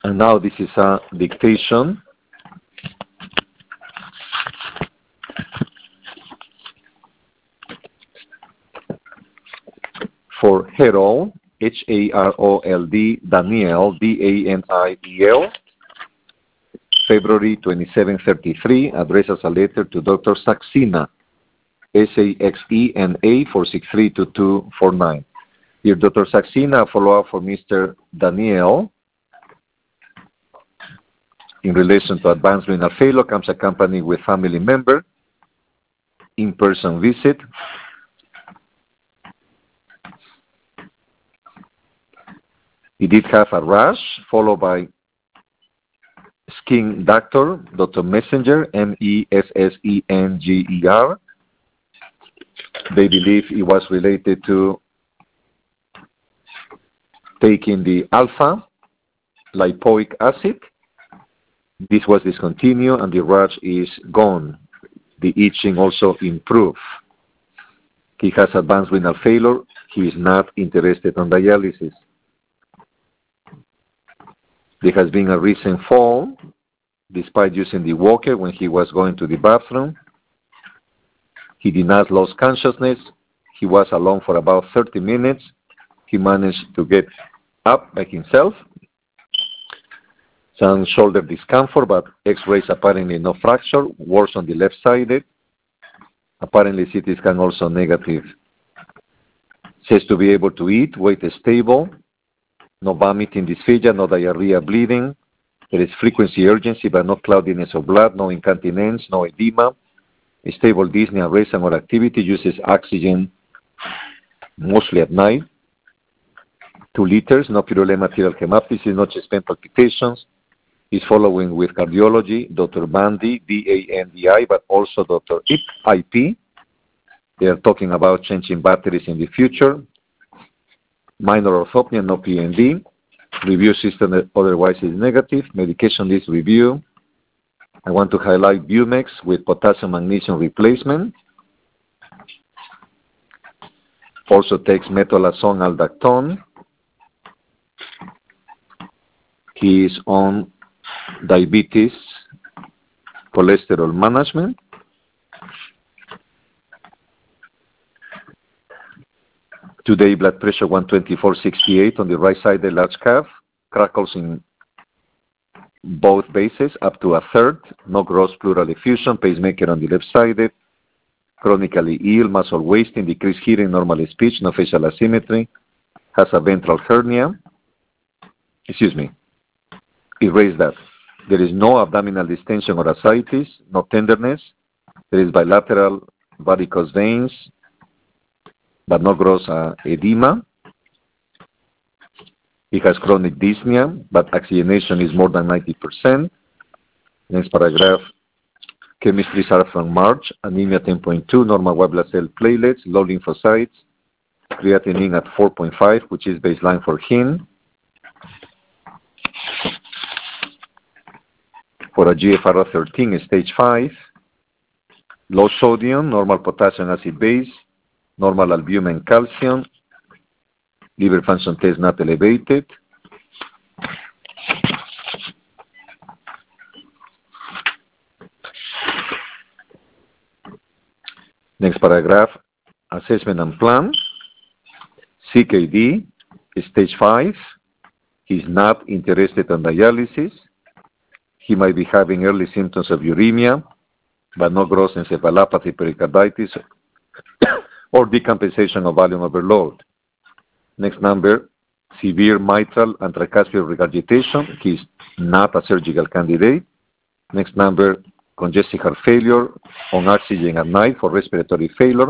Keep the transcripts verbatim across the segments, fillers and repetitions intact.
And now this is a dictation. For Harold, H A R O L D, Daniel, D A N I E L, February twenty-seventh, thirty-three, address as a letter to Doctor Saxena, S A X E N A four six three two two four nine. Dear Doctor Saxena, follow-up for Mister Daniel in relation to advanced renal failure comes accompanied with family member, in-person visit. He did have a rash, followed by skin doctor, Doctor Messenger, M E S S E N G E R. They believe it was related to taking the alpha lipoic acid. This was discontinued and the rash is gone. The itching also improved. He has advanced renal failure. He is not interested in dialysis. There has been a recent fall despite using the walker when he was going to the bathroom. He did not lose consciousness. He was alone for about thirty minutes. He managed to get up by himself. Some shoulder discomfort, but x-rays apparently no fracture, worse on the left side. Apparently C T scan also negative. Says to be able to eat, weight is stable, no vomiting, dysphagia, no diarrhea, bleeding. There is frequency urgency, but no cloudiness of blood, no incontinence, no edema. A stable dyspnea, rest and or activity, uses oxygen mostly at night. Two liters, no purulent material hemoptysis, no chest pain palpitations. He's following with cardiology, Doctor Bandy, D A N D I, but also Doctor I P. They are talking about changing batteries in the future. Minor orthopnea, no P N D. Review system otherwise is negative. Medication list review. I want to highlight Bumex with potassium magnesium replacement. Also takes metolazone aldactone. He is on diabetes, cholesterol management. Today, blood pressure one twenty-four sixty-eight on the right side, the large calf, crackles in both bases up to a third, no gross pleural effusion, pacemaker on the left side, chronically ill, muscle wasting, decreased hearing, normal speech, no facial asymmetry, has a ventral hernia. Excuse me, erase that. There is no abdominal distension or ascites, no tenderness. There is bilateral varicose veins, but no gross uh, edema. He has chronic dyspnea, but oxygenation is more than ninety percent. Next paragraph, chemistries are from March, anemia ten point two, normal white blood cell platelets, low lymphocytes, creatinine at four point five, which is baseline for him. For a G F R thirteen, stage five, low sodium, normal potassium acid base, normal albumin calcium, liver function test not elevated. Next paragraph, assessment and plan. C K D, stage five, he's not interested in dialysis. He might be having early symptoms of uremia, but no gross encephalopathy, pericarditis, or decompensation of volume overload. Next number, severe mitral and tricuspid regurgitation. He's not a surgical candidate. Next number, congestive heart failure on oxygen at night for respiratory failure.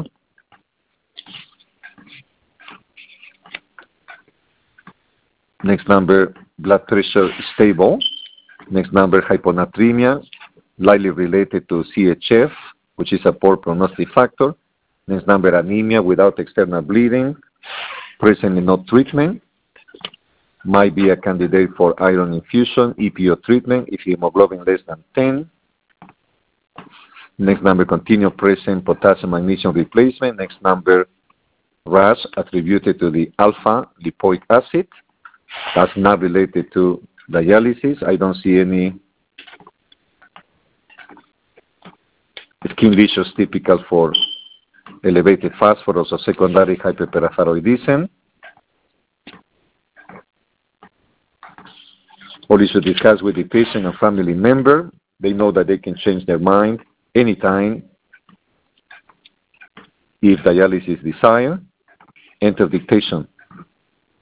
Next number, blood pressure stable. Next number, hyponatremia, likely related to C H F, which is a poor prognostic factor. Next number, anemia without external bleeding, presently no treatment, might be a candidate for iron infusion, E P O treatment if hemoglobin less than ten. Next number, continued present potassium magnesium replacement. Next number, rash attributed to the alpha lipoic acid. That's not related to dialysis. I don't see any skin lesions typical for elevated phosphorus or secondary hyperparathyroidism. Or you should discuss with the patient and family member. They know that they can change their mind anytime if dialysis is desired. Enter dictation.